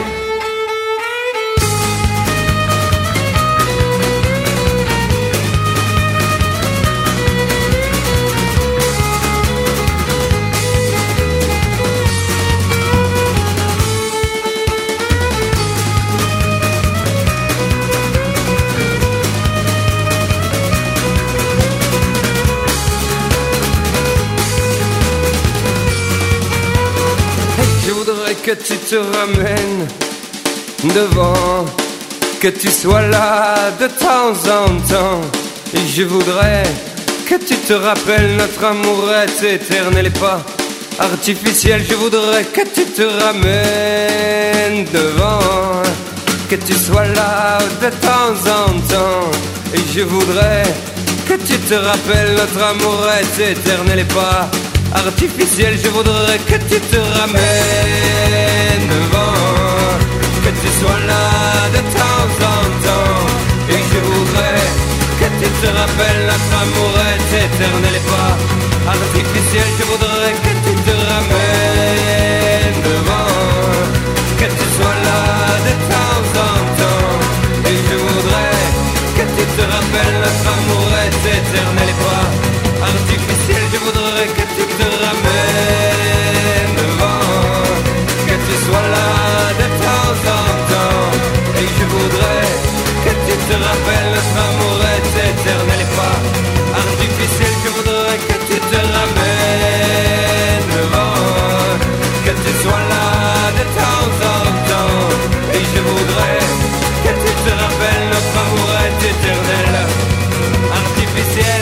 Que tu te ramènes devant, que tu sois là de temps en temps. Et je voudrais que tu te rappelles, notre amour est éternel et pas artificiel. Je voudrais que tu te ramènes devant, que tu sois là de temps en temps. Et je voudrais que tu te rappelles, notre amour est éternel et pas artificiel. Je voudrais que tu te ramènes devant, que tu sois là de temps en temps. Et je voudrais que tu te rappelles, notre amour est éternel et pas artificiel. Je voudrais que tu te ramènes devant, que tu sois là de temps en temps. Et je voudrais que tu te rappelles, notre amour est éternel et pas artificiel. Je voudrais que tu te ramènes devant, que tu sois là de temps en temps. Et je voudrais que tu te rappelles, notre amour est éternel et pas artificiel. Je voudrais que tu te ramènes devant, que tu sois là de temps en temps. Et je voudrais que tu te rappelles, notre amour est éternel, artificiel.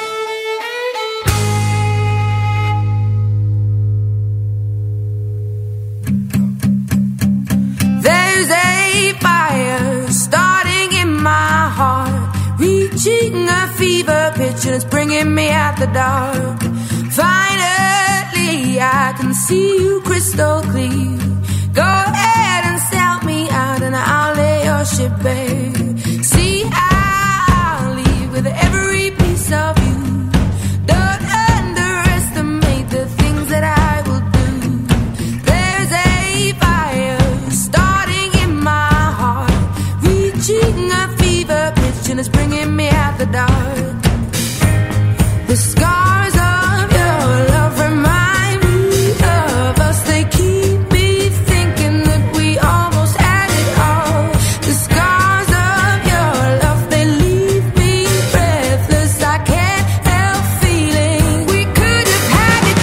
Reaching a fever pitch and it's bringing me out the dark. Finally, I can see you crystal clear. Go ahead and sell me out and I'll lay your ship bare. See, I'll leave with every piece of you. Don't underestimate the things that dark. The scars of your love remind me of us. They keep me thinking that we almost had it all. The scars of your love, they leave me breathless. I can't help feeling we could have had it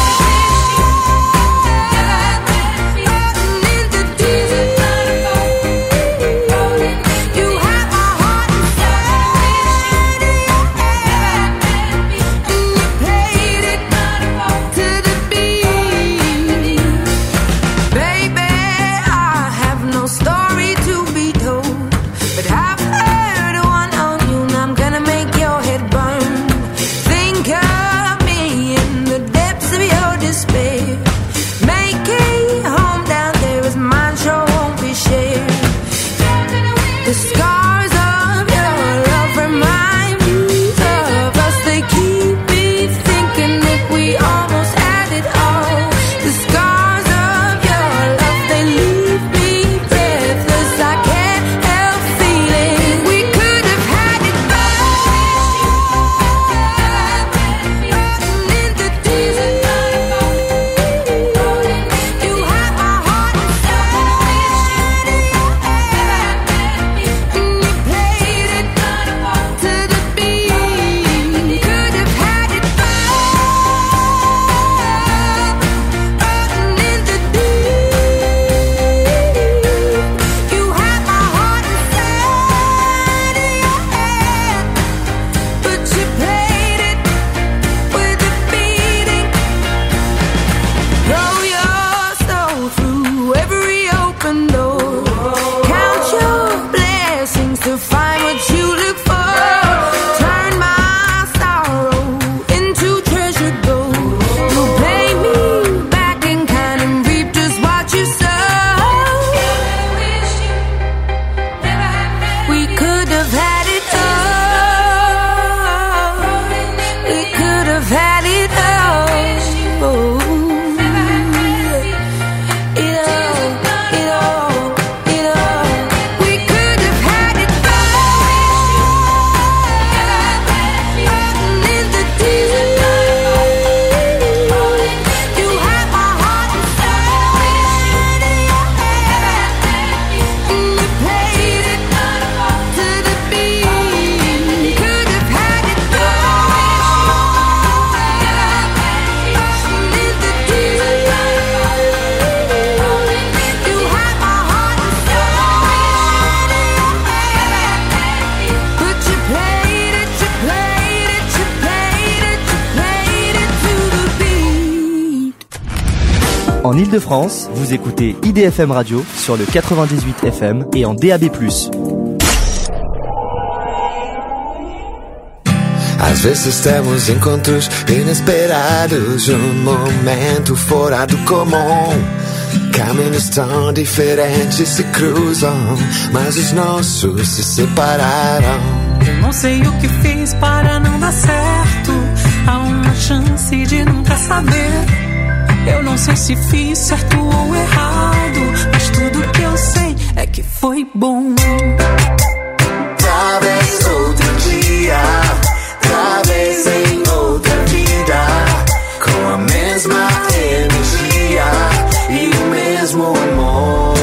En Ile-de-France, vous écoutez I D F M Radio sur le quatre-vingt-dix-huit F M et en D A B plus. Às vezes temos encontros inesperados, um momento fora do comum. Caminhos tão diferentes se cruzam, mas os nossos se separaram. Eu não sei o que fiz para não dar certo. Há uma chance de nunca saber. Eu não sei se fiz certo ou errado, mas tudo que eu sei é que foi bom. Talvez outro dia, talvez em outra vida, com a mesma energia e o mesmo amor.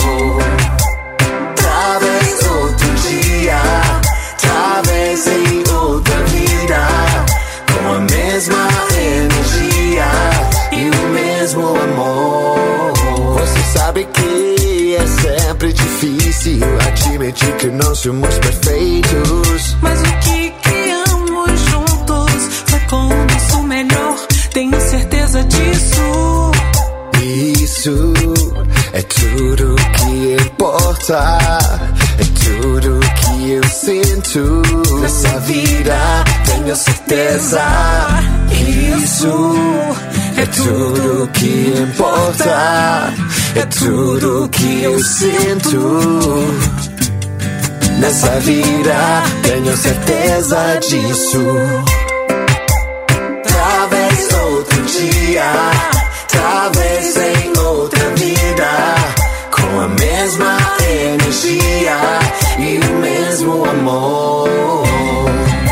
Talvez outro dia, talvez em outra vida, com a mesma energia e o mesmo amor. Você sabe que é sempre difícil admitir que não somos perfeitos, mas o que criamos juntos foi com o nosso melhor. Tenho certeza disso. Isso é tudo que importa. É tudo que eu sinto nessa vida. Tenho certeza. Isso é tudo que importa. É tudo que eu sinto nessa vida. Tenho certeza disso. Talvez outro dia, talvez em outra vida, com a mesma energia e o mesmo amor.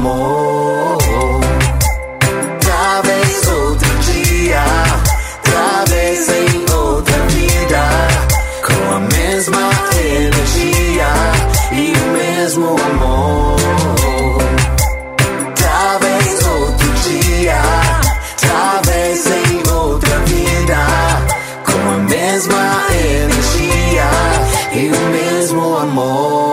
amor. Talvez outro dia, talvez em outra vida, com a mesma energia e o mesmo amor. Talvez outro dia, talvez em outra vida, com a mesma energia e o mesmo amor.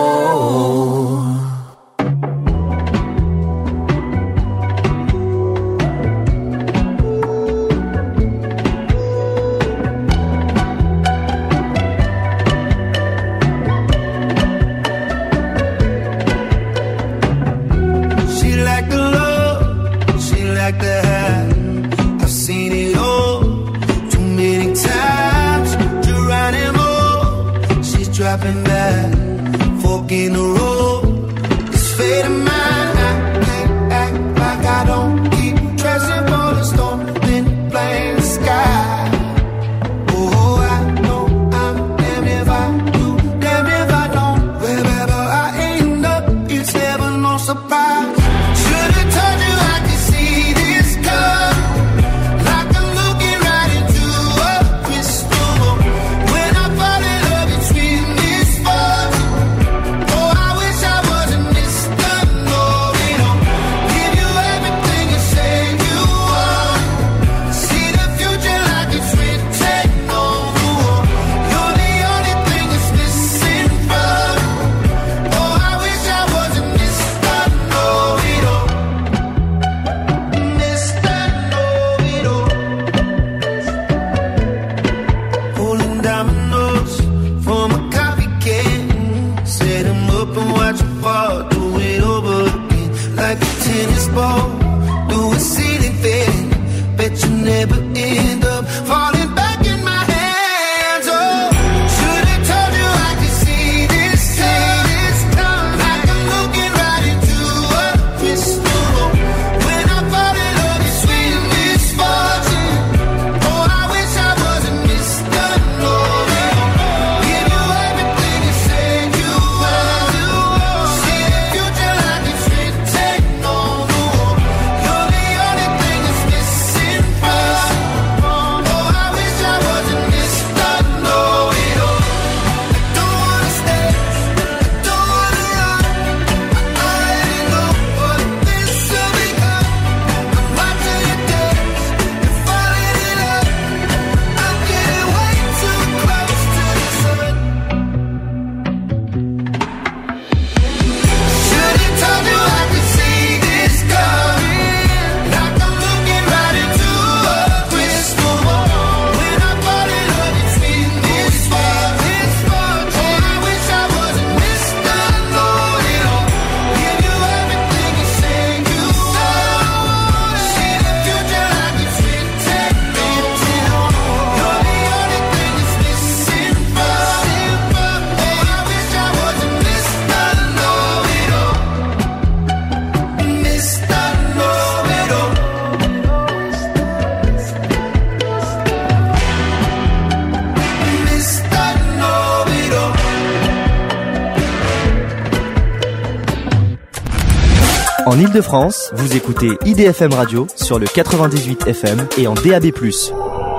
Dropping back, fork in the road. It's fate of mine. I can't act like I don't keep dressing for the storm, then blame the sky. Oh, I know I'm damn if I do, damn if I don't. Wherever I end up, it's never no surprise. Should've told you I could see this coming, like I'm looking right into a crystal ball. When I fall in love, it's real. En Ile-de-France, vous écoutez I D F M Radio sur le quatre-vingt-dix-huit F M et en D A B plus.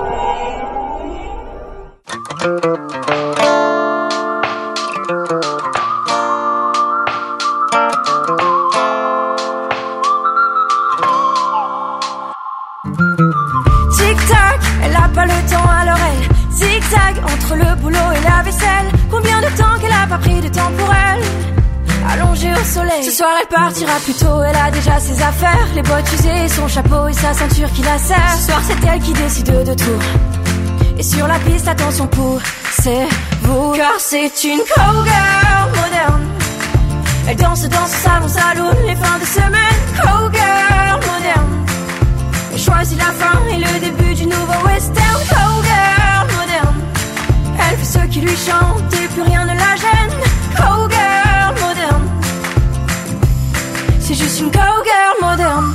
Tic-tac, elle a pas le temps alors elle zigzag entre le boulot et la vaisselle. Combien de temps qu'elle a pas pris de temps pour elle, allongée au soleil. Ce soir elle partira plus tôt, elle a déjà ses affaires, les bottes usées, son chapeau et sa ceinture qui la serre. Ce soir c'est elle qui décide de tout, et sur la piste attention pour c'est vous, car c'est une cowgirl moderne. Elle danse dans son salon saloon les fins de semaine. Cowgirl moderne, elle choisit la fin et le début du nouveau western. Cowgirl moderne, elle fait ce qui lui chante et plus rien ne la gêne. Cowgirl moderne, c'est juste une cowgirl moderne.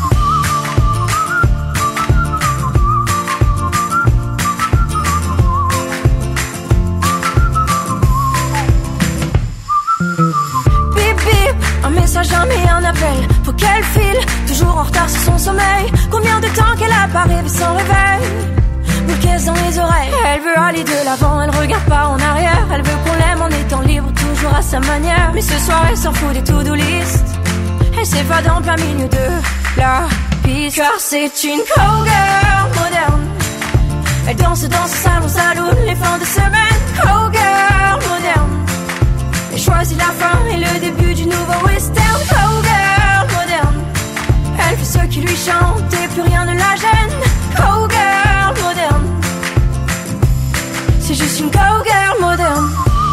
Bip bip, un message, jamais un appel. faut qu'elle file, toujours en retard sur son sommeil. Combien de temps qu'elle a pas rêvé sans réveil? Bouquet dans les oreilles, elle veut aller de l'avant, elle regarde pas en arrière. Elle veut qu'on l'aime en étant libre, toujours à sa manière. Mais ce soir elle s'en fout des to-do list. Elle s'évade en plein milieu de la piste. Car c'est une cowgirl moderne. Elle danse dans ce salon saloon les fins de semaine. Cowgirl moderne. Elle choisit la fin et le début du nouveau western. Cowgirl moderne. Elle fait ce qui lui chante et plus rien ne la gêne. Cowgirl moderne. C'est juste une cowgirl moderne.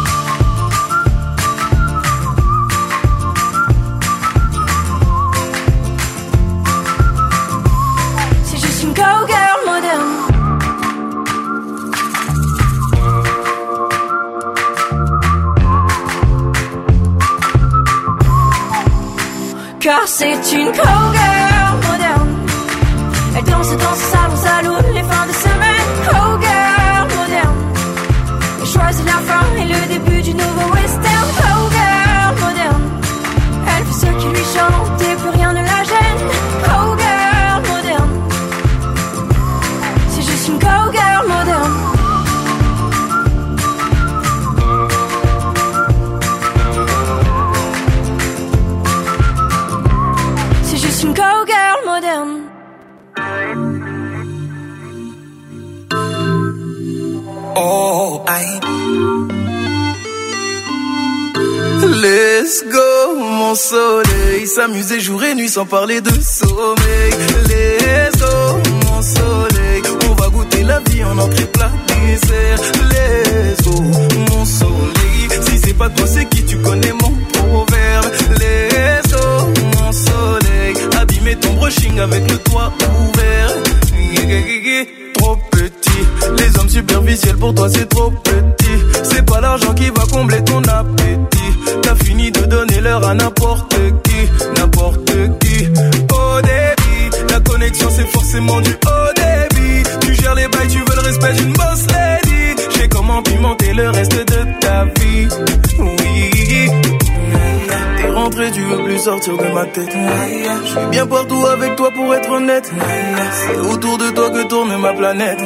C'est juste une cowgirl moderne. Car c'est une cowgirl moderne. Elle danse dans ce salon saloon les fins de semaine. Cowgirl moderne. Elle choisit la fin et le début du nouveau western. Cowgirl moderne. Elle fait ce qui lui chante et plus rien ne la gêne. Cowgirl moderne. C'est juste une cowgirl moderne. C'est juste une cowgirl moderne. Oh, aïe. Let's go, mon soleil. S'amuser jour et nuit sans parler de sommeil. Let's go, mon soleil. On va goûter la vie en entrée plat dessert. Let's go, mon soleil. Si c'est pas toi, c'est qui? Tu connais mon proverbe. Let's go, mon soleil. Abîmer ton brushing avec le toit ouvert. Trop petit, les hommes superficiels pour toi c'est trop petit. C'est pas l'argent qui va combler ton appétit. T'as fini de donner l'heure à n'importe qui, n'importe qui. Au débit, la connexion c'est forcément du haut débit. Tu gères les bails, tu veux le respect d'une boss lady. Je sais comment pimenter le reste de ta vie. Oui. T'es rentré, tu veux plus sortir de ma tête. Je suis bien partout avec toi pour être honnête. C'est autour de toi que tourne ma planète.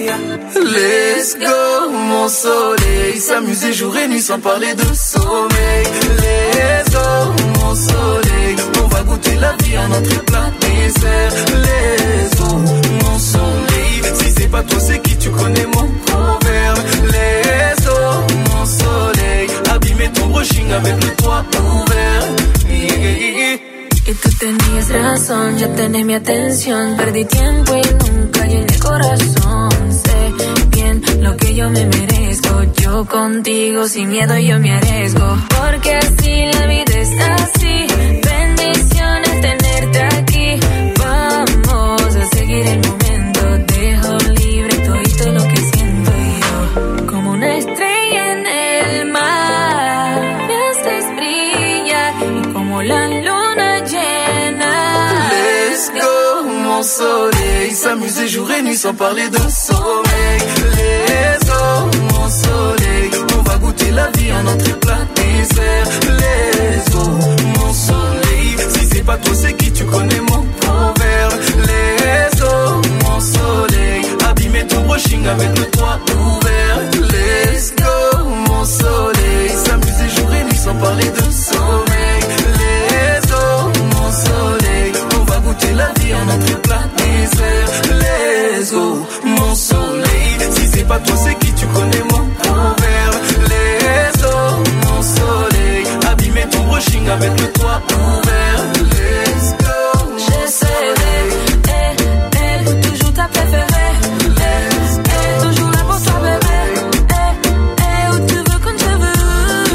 Let's go, mon soleil. S'amuser jour et nuit sans parler de sommeil. Let's go, mon soleil. On va goûter la vie à notre plat dessert. Let's go, mon soleil. Si c'est pas toi, c'est qui? Tu connais mon proverbe. Let's go, mon soleil. Abîmer ton brushing avec le toit ouvert. Yeah, yeah, yeah. Y tú tenías razón, ya tenés mi atención. Perdí tiempo y nunca llené corazón. Sé bien lo que yo me merezco. Yo contigo sin miedo yo me arriesgo. Porque así la vida es así. Bendiciones tenerte aquí. Vamos a seguir el momento. Dejo libre todo lo que siento yo. Como una estrella en el mar. Me haces brillar y como la luna llena. Let's go, mon soleil. S'amuser jour et nuit sans parler de sommeil. Let's go, mon soleil. On va goûter la vie en entrée plat dessert. Let's go, mon soleil. Si c'est pas toi, c'est qui? Tu connais mon proverbe. Let's go, mon soleil. Abîmer ton brushing avec le toit ouvert. Let's go, mon soleil. S'amuser jour et nuit sans parler de sommeil. Let's go, mon soleil. On va goûter la vie en entrée plat dessert. Let's go, mon soleil. Si c'est pas toi, c'est qui? Tu connais mon proverbe. Let's go, mon soleil. Abîmer ton brushing avec le toit ouvert. Let's go, Je serai, eh, eh, toujours ta préférée. Eh, eh, toujours là pour toi, bébé. Eh, eh, où tu veux, quand je veux.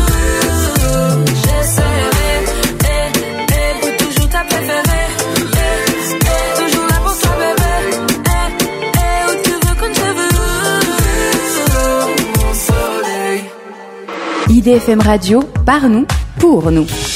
Je serai, eh, eh, toujours ta préférée. Eh, eh, toujours là pour toi, bébé. Eh, eh, où tu veux, quand je veux. mon soleil. I D F M Radio, par nous, pour nous.